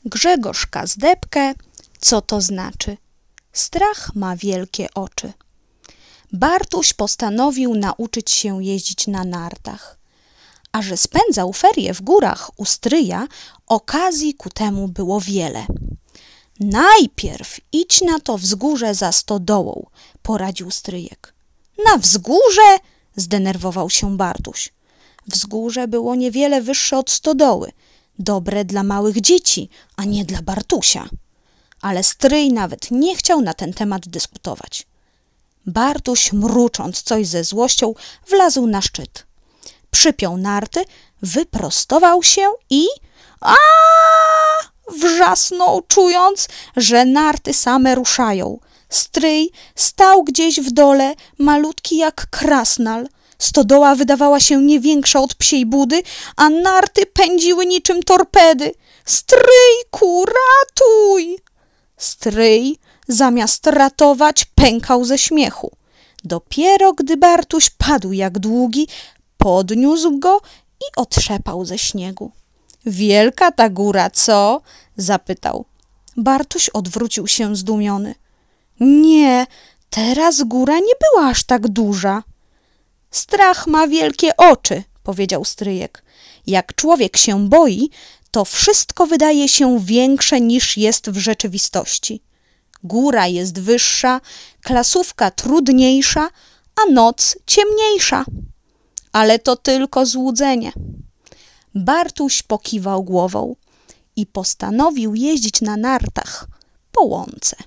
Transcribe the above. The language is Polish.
Grzegorz Kazdebkę, co to znaczy? Strach ma wielkie oczy. Bartuś postanowił nauczyć się jeździć na nartach. A że spędzał ferie w górach u stryja, okazji ku temu było wiele. Najpierw idź na to wzgórze za stodołą, poradził stryjek. Na wzgórze? Zdenerwował się Bartuś. Wzgórze było niewiele wyższe od stodoły, dobre dla małych dzieci, a nie dla Bartusia. Ale stryj nawet nie chciał na ten temat dyskutować. Bartuś, mrucząc coś ze złością, wlazł na szczyt. Przypiął narty, wyprostował się i... wrzasnął, czując, że narty same ruszają. Stryj stał gdzieś w dole, malutki jak krasnal. Stodoła wydawała się nie większa od psiej budy, a narty pędziły niczym torpedy. Stryjku, ratuj! Stryj, zamiast ratować, pękał ze śmiechu. Dopiero gdy Bartuś padł jak długi, podniósł go i otrzepał ze śniegu. Wielka ta góra, co? Zapytał. Bartuś odwrócił się zdumiony. Nie, teraz góra nie była aż tak duża. Strach ma wielkie oczy, powiedział stryjek. Jak człowiek się boi, to wszystko wydaje się większe niż jest w rzeczywistości. Góra jest wyższa, klasówka trudniejsza, a noc ciemniejsza. Ale to tylko złudzenie. Bartuś pokiwał głową i postanowił jeździć na nartach po łące.